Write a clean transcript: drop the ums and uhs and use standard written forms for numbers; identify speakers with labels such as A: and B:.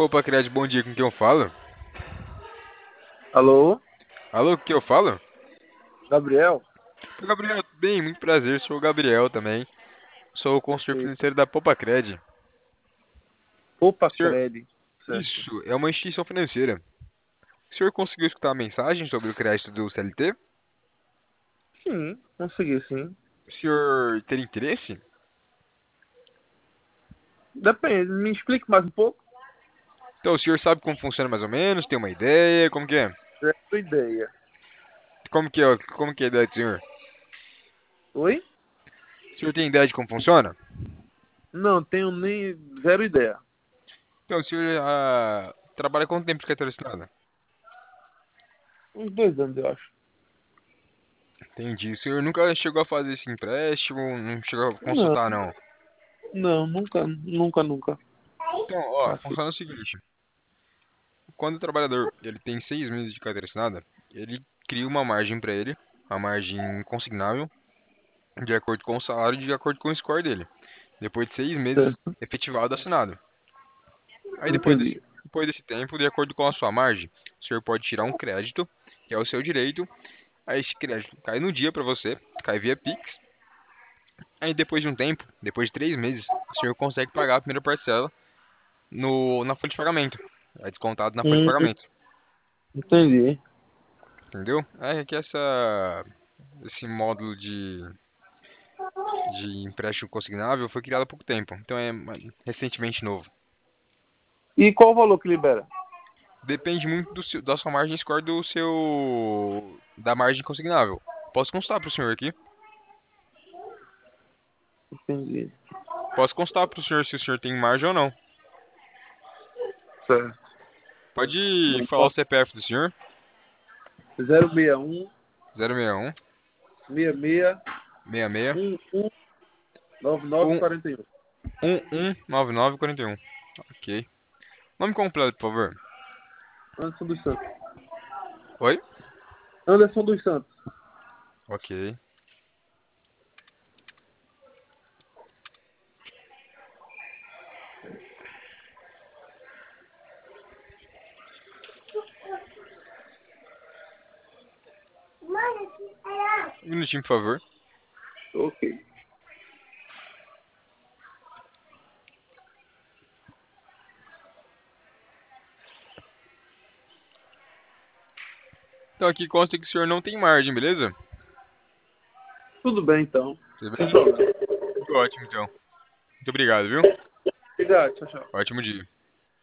A: Opa, Cred, bom dia, com quem eu falo?
B: Alô,
A: Alô, com quem eu falo?
B: Gabriel?
A: Oi, Gabriel, tudo bem? Muito prazer, sou o Gabriel também. Sou o consultor
B: Perfeito.
A: financeiro da Popa Cred.
B: Opa,
A: Senhor,
B: Cred. Certo.
A: isso, é uma instituição financeira. O senhor conseguiu escutar a mensagem sobre o crédito do CLT?
B: Sim, consegui, sim.
A: O senhor tem interesse?
B: Depende, me explique mais um pouco.
A: Então, o senhor sabe como funciona mais ou menos? Tem uma ideia? Como que é?
B: Zero ideia.
A: Como que é a ideia do senhor?
B: Oi?
A: O senhor tem ideia de como funciona?
B: Não, tenho nem zero ideia.
A: Então, o senhor trabalha quanto tempo de carteira assinada?
B: Uns 2 anos, eu acho.
A: Entendi. O senhor nunca chegou a fazer esse empréstimo? Não chegou a
B: Não,
A: consultar, não?
B: não, nunca.
A: Então, ó,
B: Assim.
A: funciona o seguinte. Quando o trabalhador ele tem 6 meses de carteira assinada, ele cria uma margem para ele, a margem consignável, de acordo com o salário e de acordo com o score dele. Depois de 6 meses
B: Certo,
A: efetivado assinado. Aí
B: entendi.
A: depois desse tempo, de acordo com a sua margem, o senhor pode tirar um crédito, que é o seu direito. Aí esse crédito cai no dia para você, cai via Pix. Aí depois de um tempo, depois de 3 meses, o senhor consegue pagar a primeira parcela na folha de pagamento. É descontado na folha de
B: Hum,
A: pagamento.
B: entendi.
A: Entendeu? É que esse módulo de empréstimo consignável foi criado há pouco tempo. Então é recentemente novo.
B: E qual o valor que libera?
A: Depende muito da sua margem score da margem consignável. Posso constar para o senhor aqui?
B: Entendi.
A: Posso constar para o senhor se o senhor tem margem ou não.
B: Certo.
A: Pode
B: Vamos
A: falar
B: lá.
A: o CPF do senhor?
B: 061
A: 061
B: 66
A: 66
B: 11 99
A: 1
B: 41.
A: 119941. Ok. Nome completo, por favor.
B: Anderson dos Santos.
A: Oi?
B: Anderson dos Santos.
A: Ok. Um minutinho, por favor.
B: Ok.
A: Então aqui consta que o senhor não tem margem, beleza?
B: Tudo bem, então.
A: Tudo
B: Sem
A: bem?
B: problema.
A: Tudo ótimo, então. Muito obrigado, viu?
B: Obrigado, tchau, tchau.
A: Ótimo dia.